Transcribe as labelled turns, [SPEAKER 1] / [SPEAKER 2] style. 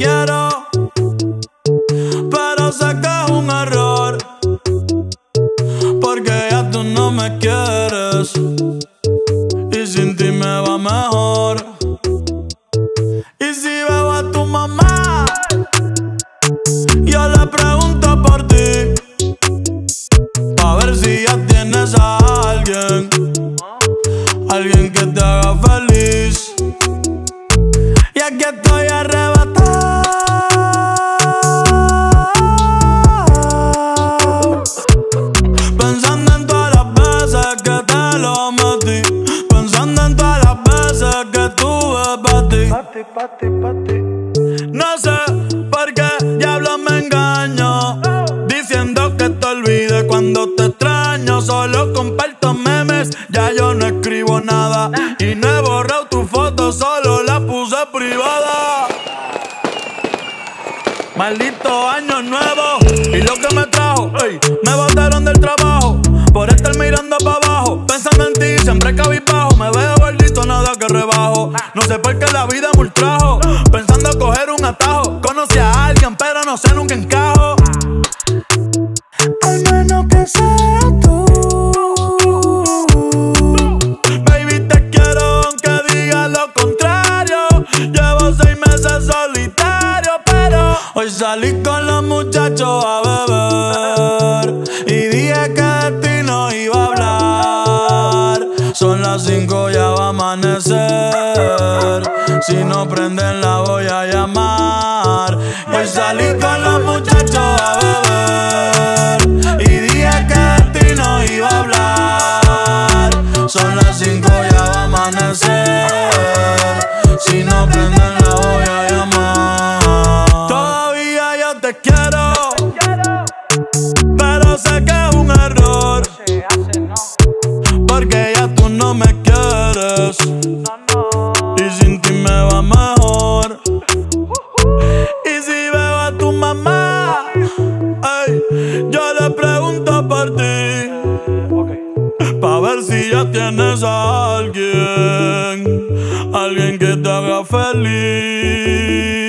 [SPEAKER 1] quiero, pero sé que es un error, porque ya tú no me quieres y sin ti me va mejor. Y si veo a tu mamá, yo le pregunto por ti, pa' ver si ya tienes a alguien que te haga feliz. Y aquí estoy arrebatado, pensando en todas las veces que te lo metí, pensando en todas las veces que tuve pa' ti. No sé por qué diablos me engaño, diciendo que te olvide cuando te extraño. Solo comparto memes, ya yo no escribo nada, y no he borrado tu foto, solo la puse privada. Maldito año nuevo y lo que me trajo, ey, me botaron del trabajo por estar mirando pa' abajo, pensando en ti, siempre cabizbajo. Me veo gordito, nada que rebajo, no sé por qué la vida me ultrajo, pensando coger un atajo. Conocí a alguien pero no sé, nunca encajo. Al menos que sea tú, baby, te quiero aunque digas lo contrario. Llevo 6 meses solitario, pero hoy salí con los muchachos a beber y dije que de ti no iba a hablar. Son las 5, ya va a amanecer, si no prenden la voy a llamar. Hoy salí con los muchachos a beber y dije que de ti no iba a hablar. Son las 5, ya va a amanecer, si no prenden la voy a llamar. Todavía yo te quiero, pero sé que es un error, porque ya tú no me quieres y sin ti me va mejor. Y si veo a tu mamá, ey, yo le pregunto por ti, pa' ver si ya tienes a alguien que te haga feliz.